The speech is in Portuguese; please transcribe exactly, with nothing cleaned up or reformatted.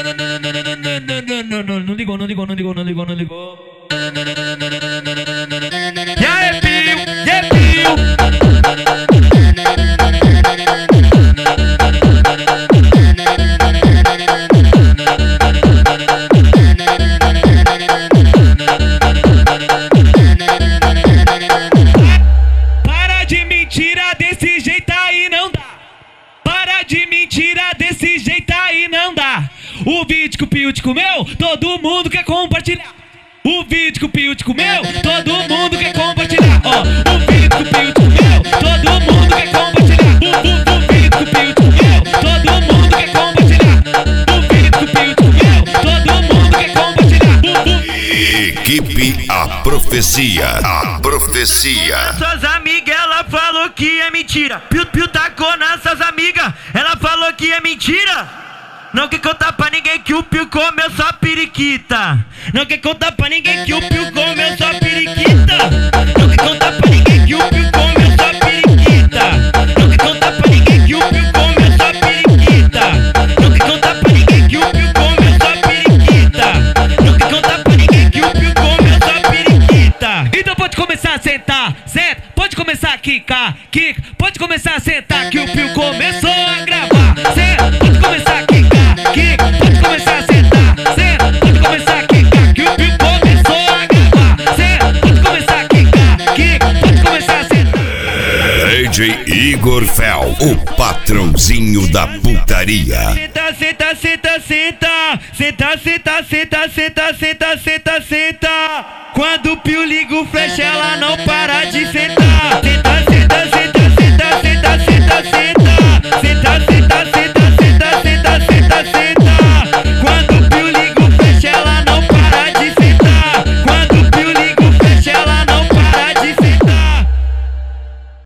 Não ligou, não ligou, não ligou, não ligou, não ligou. E aí, Pio? E aí, Pio? Para de mentira desse jeito aí não dá. Para de mentira desse jeito aí não dá. O vídeo que o Pio te comeu, todo mundo quer compartilhar. O vídeo que o Pio te comeu, todo mundo quer compartilhar. Ó, o vídeo que o Pio te comeu, todo mundo quer compartilhar. O, o, o vídeo que o Pio te comeu, todo mundo quer compartilhar. O vídeo que o Pio te comeu, todo mundo quer compartilhar. O, o... Equipe A Profecia. A Profecia. Suas amigas, ela falou que é mentira. Pio, Pio tacou nas suas amigas, ela falou que é mentira. Não quer contar pra ninguém que o Pio comeu só periquita. Não quer contar pra ninguém que o Pio comeu só periquita. Não quer contar pra ninguém que o Pio comeu só periquita. Não quer contar pra ninguém que o Pio comeu só periquita. Não quer contar pra ninguém que o Pio comeu só periquita. Não quer contar pra ninguém que o Pio comeu só periquita. Então pode começar a sentar, senta. Pode começar a quicar, quica. Pode começar a sentar que o Pio começou a gravar. Senta, pode começar a quicar, quica. Pode começar a sentar, senta. Pode começar a quicar que o Pio começou a gravar. Senta, pode começar a quicar, quica. Pode começar a sentar. D J Igor Fel, o patrãozinho da putaria. Senta, senta, senta, senta. Senta, senta, senta, senta, senta, senta, senta. Quando o Pio liga o flash, ela não para de sentar. Senta, senta, senta.